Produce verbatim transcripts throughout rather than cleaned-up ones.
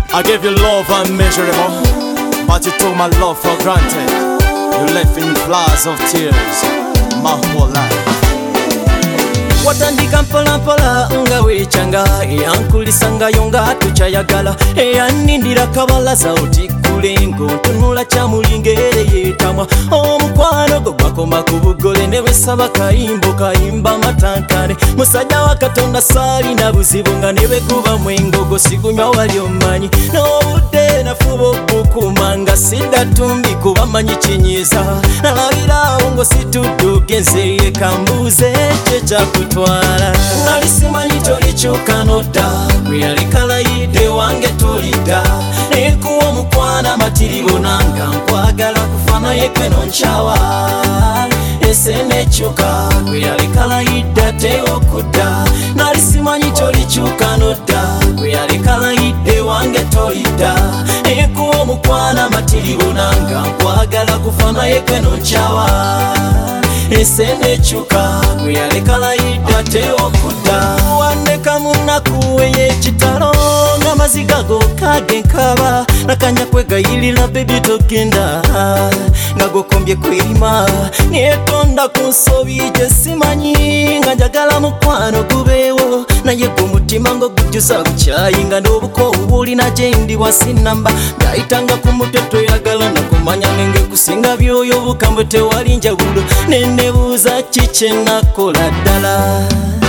I gave you love unmeasurable, but you took my love for granted. You left in floods of tears my whole life. Watandika mpola mpola nga wechanga, eyankulisanga yonga tuchayagala, eyanindira kabalaza otikulengo tunula chamulingere yetamwa omukwano go gwakoma ku bugole ne wesaba kayimbo kayimba matankane musajja wa Katonda sali na buzibu nga ne bekuba mwengogo sigunywa wali omanyi n'obudde nafuba okukumanga sidda tumbi kuba manyi kinyiza nalabirawo ngo situddugenze yekambuze kyekakutwala nali simanyi tolikyuka nodda gwe yalekalayidde wange tolidda nekuwa omukwana matiribo nanga nkwagala kufana yekwe nonkyawa ese nekyuka gwe yalekalayidde ate okudda nali simanyi tolikyuka nodda gwe yalekalayidde wange tolidda nekuwa omukwana matiribo nanga nkwagala kufana yekwe nonkyawa ese nekyuka gwe yalekalayidde ate okudda wandeka munaku ey'ekitalo ng'amaziga go kagenkaba nakanya kwegayirira bebi togenda nga gokombye kwirima netonda ku nsobi gye simanyi nga njagala mukwano gubeewo naye gwe mutima ngo gujjuza bukyayi nga n'obuko obulina gye ndi wasinamba ndayitanga ku mutwe toyagala nakumanya ngenge kusinga byoyo bukambwe tewali njawulo nenebuuza kikye nakola ddala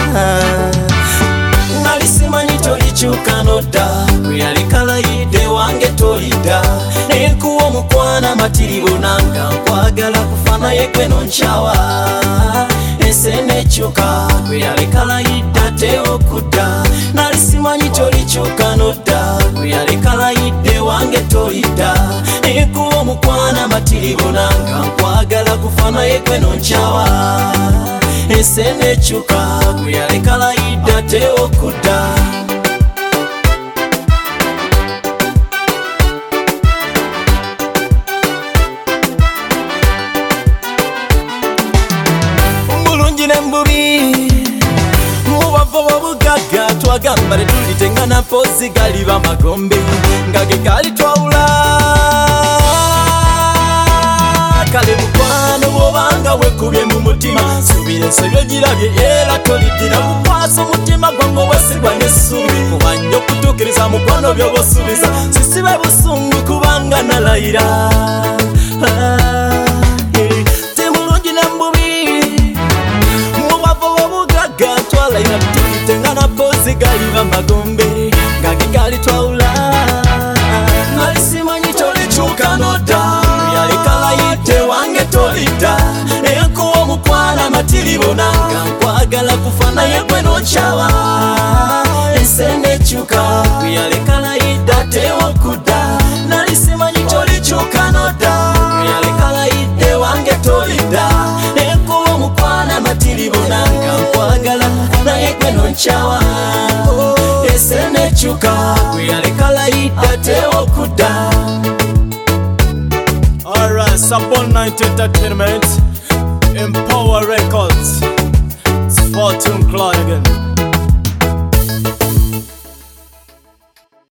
nali simanyi tolikyuka nodda gwe yalekalayidde wange tolidda nenkuwa omukwana matiribo nanga nkwagala kufana yekwe nonkyawa ese nekyuka gwe yalekalayidde ate okudda nali simanyi tolikyuka nodda gwe yalekalayidde wange tolidda nenkuwa omukwana matiribo nanga nkwagala kufana yekwe nonkyawa ese nekyuka gwe yalekalayidde ate okudda mulungi ne mubi mubavu b'obugagga twagamba tetulitengana mpozi galiba magombe nga ge gali twawula kale mukwano bw'obanga wekubye mu mutima subira ensebyo girabye era toliddira kukwasa omutima gwange obwesigwa n'essuubi kuba nnyo okutuukiriza mukwano by'obusuubiza sisibe busungu kubanga nalayira timulungi ne mbubi mubavu bw'obugagga twalayira tulitengana mpozi galiba magombe nga ge gali twawula nali simanyi tolikyuka nodda yalekalayidde wange tolidda nenkuwa omukwana matiribo nanga nkwagala kufana yekwe nonkyawa ese nekyuka gwe yalekalayidde ate okudda nali simanyi tolikyuka nodda gwe yalekalayidde wange tolidda nenkuwa omukwana matiribo nanga nkwagala kufana yekwe nonkyawa ese nekyuka gwe yalekalayidde ate okudda. Alright, Sapon Night Entertainment, Empower Records, it's Fortune Claw again.